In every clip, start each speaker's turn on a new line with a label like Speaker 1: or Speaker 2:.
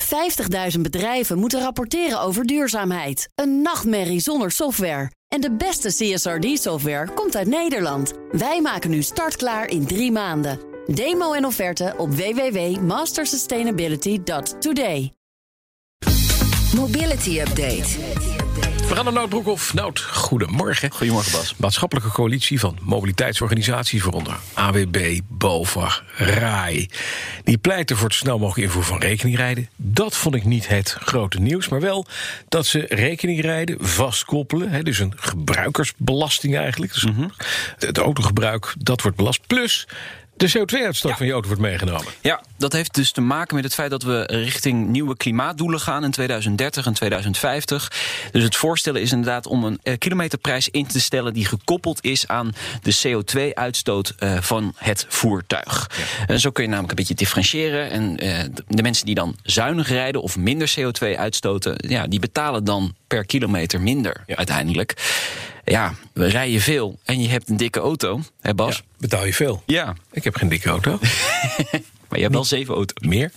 Speaker 1: 50.000 bedrijven moeten rapporteren over duurzaamheid. Een nachtmerrie zonder software. En de beste CSRD-software komt uit Nederland. Wij maken nu startklaar in 3 maanden. Demo en offerte op www.mastersustainability.today.
Speaker 2: Mobility Update.
Speaker 3: We gaan naar Nout Broekhoff. Nout, goedemorgen.
Speaker 4: Goedemorgen, Bas.
Speaker 3: Maatschappelijke coalitie van mobiliteitsorganisaties, waaronder AWB, BOVAG, RAI. Die pleiten voor het snel mogelijk invoer van rekeningrijden. Dat vond ik niet het grote nieuws, maar wel dat ze rekeningrijden vastkoppelen. Dus een gebruikersbelasting eigenlijk. Dus het autogebruik, dat wordt belast. Plus de CO2-uitstoot van je auto wordt meegenomen.
Speaker 4: Ja, dat heeft dus te maken met het feit dat we richting nieuwe klimaatdoelen gaan in 2030 en 2050. Dus het voorstel is inderdaad om een kilometerprijs in te stellen die gekoppeld is aan de CO2-uitstoot van het voertuig. Ja. Zo kun je namelijk een beetje differentiëren. En de mensen die dan zuinig rijden of minder CO2 uitstoten, ja, die betalen dan per kilometer minder uiteindelijk. Ja, we rijden veel en je hebt een dikke auto, hè Bas?
Speaker 3: Ja, betaal je veel?
Speaker 4: Ja.
Speaker 3: Ik heb geen dikke auto.
Speaker 4: Maar je hebt wel 7 auto's.
Speaker 3: Meer?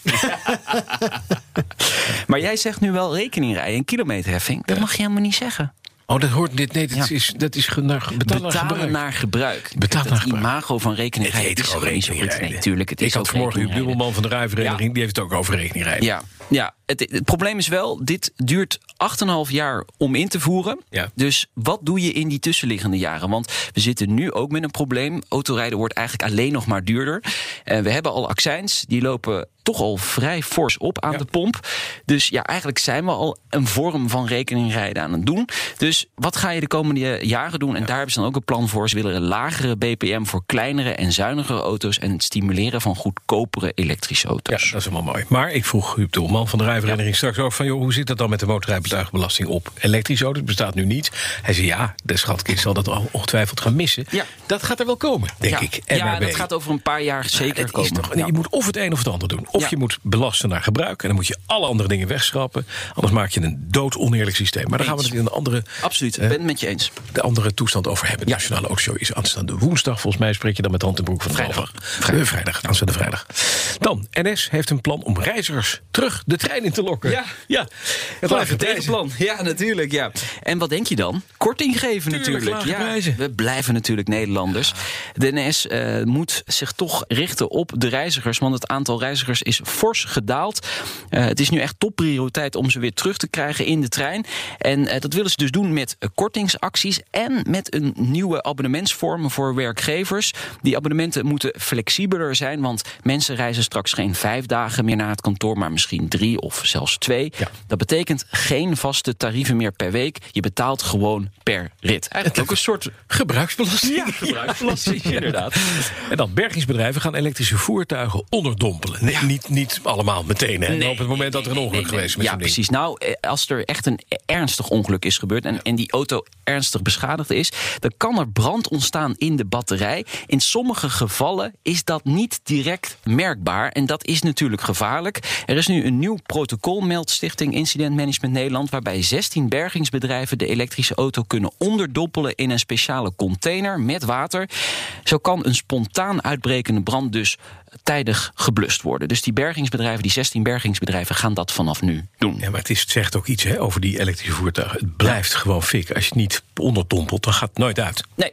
Speaker 4: Maar jij zegt nu wel rekeningrijden en kilometerheffing. Dat mag je helemaal niet zeggen.
Speaker 3: Oh, dat hoort dit. Nee, dat is betalen
Speaker 4: naar gebruik.
Speaker 3: Betalen naar gebruik.
Speaker 4: Imago van rekeningrijden is gewoon niet zo goed. Nee, tuurlijk, het is
Speaker 3: ik had vanmorgen Huub Dubbelman van de Rijvereniging, die heeft het ook over rekeningrijden.
Speaker 4: Ja. Het probleem is wel, dit duurt 8,5 jaar om in te voeren. Ja. Dus wat doe je in die tussenliggende jaren? Want we zitten nu ook met een probleem. Autorijden wordt eigenlijk alleen nog maar duurder. We hebben al accijns, die lopen toch al vrij fors op aan de pomp. Dus ja, eigenlijk zijn we al een vorm van rekeningrijden aan het doen. Dus wat ga je de komende jaren doen? En daar hebben ze dan ook een plan voor. Ze willen een lagere BPM voor kleinere en zuinigere auto's en het stimuleren van goedkopere elektrische auto's.
Speaker 3: Ja, dat is helemaal mooi. Maar ik vroeg Huub Dubbelman van de Rijvereniging straks ook van, joh, hoe zit dat dan met de motorrijtuigenbelasting op elektrische auto's? Het bestaat nu niet. Hij zei, ja, de schatkist zal dat al ongetwijfeld gaan missen. Ja. Dat gaat er wel komen, denk ik.
Speaker 4: Ja, dat gaat over een paar jaar zeker komen.
Speaker 3: Je moet of het een of het ander doen. Of je moet belasten naar gebruik en dan moet je alle andere dingen wegschrappen. Anders maak je een dood-oneerlijk systeem. Maar daar gaan we het in een andere...
Speaker 4: Absoluut, ik ben het met je eens.
Speaker 3: De andere toestand over hebben. De Nationale Autoshow is aanstaande woensdag. Volgens mij spreek je dan met Hand en Broek van vrijdag. Aanstaande vrijdag. Dan, NS heeft een plan om reizigers terug de trein in te lokken.
Speaker 4: Ja. Het blijft een tegenplan. Ja, natuurlijk, ja. En wat denk je dan? Korting geven natuurlijk. Ja, we blijven natuurlijk Nederlanders. De NS moet zich toch richten op de reizigers, want het aantal reizigers is fors gedaald. Het is nu echt topprioriteit om ze weer terug te krijgen in de trein. En dat willen ze dus doen met kortingsacties en met een nieuwe abonnementsvorm voor werkgevers. Die abonnementen moeten flexibeler zijn, want mensen reizen straks geen 5 dagen meer naar het kantoor, maar misschien 3 of zelfs 2. Ja. Dat betekent geen vaste tarieven meer per week. Je betaalt gewoon per rit. Eigenlijk ook een soort
Speaker 3: gebruiksbelasting.
Speaker 4: Ja, gebruiksbelasting, inderdaad.
Speaker 3: En dan bergingsbedrijven gaan elektrische voertuigen onderdompelen. Nee, niet allemaal meteen. Hè? Nee, op het moment dat er een ongeluk geweest is met zo'n ding.
Speaker 4: Precies. Nou, als er echt een ernstig ongeluk is gebeurd en die auto ernstig beschadigd is, dan kan er brand ontstaan in de batterij. In sommige gevallen is dat niet direct merkbaar en dat is natuurlijk gevaarlijk. Er is nu een nieuw protocol, meldt Stichting Incident Management Nederland, waarbij 16 bergingsbedrijven de elektrische auto kunnen onderdompelen in een speciale container met water. Zo kan een spontaan uitbrekende brand dus tijdig geblust worden. Dus die bergingsbedrijven, die 16 bergingsbedrijven, gaan dat vanaf nu doen.
Speaker 3: Ja, maar het zegt ook iets over die elektrische voertuigen. Het blijft gewoon fik. Als je het niet onderdompelt, dan gaat het nooit uit.
Speaker 4: Nee.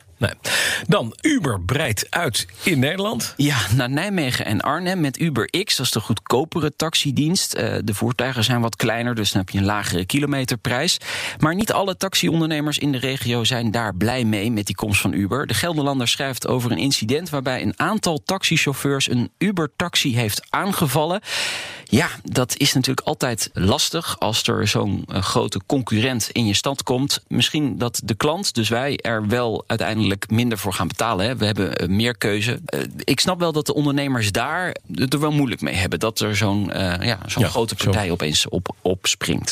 Speaker 3: Dan, Uber breidt uit in Nederland.
Speaker 4: Ja, naar Nijmegen en Arnhem met UberX. Dat is de goedkopere taxidienst. De voertuigen zijn wat kleiner, dus dan heb je een lagere kilometerprijs. Maar niet alle taxiondernemers in de regio zijn daar blij mee met die komst van Uber. De Gelderlander schrijft over een incident waarbij een aantal taxichauffeurs een Uber-taxi heeft aangevallen. Ja, dat is natuurlijk altijd lastig als er zo'n grote concurrent in je stad komt. Misschien dat de klant, dus wij, er wel uiteindelijk minder voor gaan betalen. Hè. We hebben meer keuze. Ik snap wel dat de ondernemers daar het er wel moeilijk mee hebben. Dat er zo'n grote partij opeens opspringt.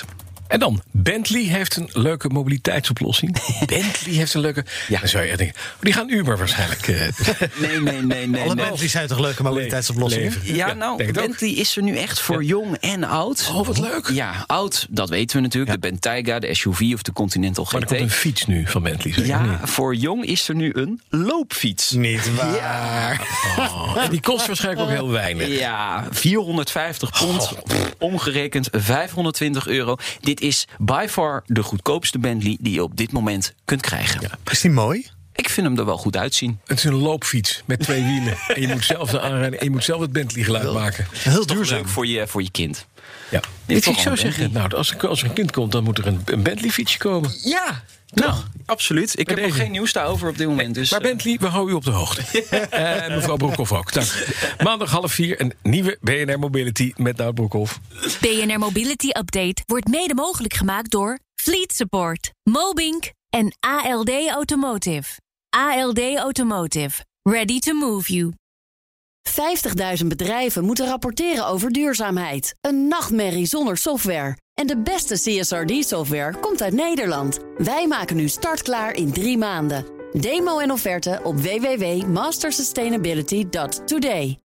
Speaker 3: En dan, Bentley heeft een leuke mobiliteitsoplossing. Bentley heeft een leuke... Ja, dan zou je denken, die gaan Uber waarschijnlijk...
Speaker 2: Nee. Alle Bentleys zijn toch leuke mobiliteitsoplossingen?
Speaker 4: Bentley is er nu echt voor jong en oud.
Speaker 3: Oh, wat leuk.
Speaker 4: Ja, oud, dat weten we natuurlijk. De Bentayga, de SUV of de Continental GT.
Speaker 3: Maar er komt een fiets nu van Bentley.
Speaker 4: Ja, voor jong is er nu een loopfiets.
Speaker 2: Niet waar.
Speaker 4: Ja.
Speaker 3: En die kost waarschijnlijk ook heel weinig.
Speaker 4: Ja, 450 pond, omgerekend €520. Dit is by far de goedkoopste Bentley die je op dit moment kunt krijgen. Ja.
Speaker 2: Is die mooi?
Speaker 4: Ik vind hem er wel goed uitzien.
Speaker 3: Het is een loopfiets met 2 wielen. En je moet zelf de aanrijden en je moet zelf het Bentley geluid maken.
Speaker 2: Heel duurzaam.
Speaker 4: Leuk voor je kind.
Speaker 3: Ja. Ik zou zeggen, als er een kind komt, dan moet er een Bentley fietsje komen.
Speaker 4: Ja, absoluut. Ik heb nog geen nieuws daarover op dit moment. Dus,
Speaker 3: maar Bentley, we houden u op de hoogte. Mevrouw Broekhoff ook, dank. Maandag 3:30 een nieuwe BNR Mobility met Nout Broekhoff.
Speaker 5: BNR Mobility Update wordt mede mogelijk gemaakt door Fleet Support, Mobink en ALD Automotive. ALD Automotive. Ready to move you.
Speaker 1: 50.000 bedrijven moeten rapporteren over duurzaamheid. Een nachtmerrie zonder software. En de beste CSRD-software komt uit Nederland. Wij maken nu startklaar in 3 maanden. Demo en offerte op www.mastersustainability.today.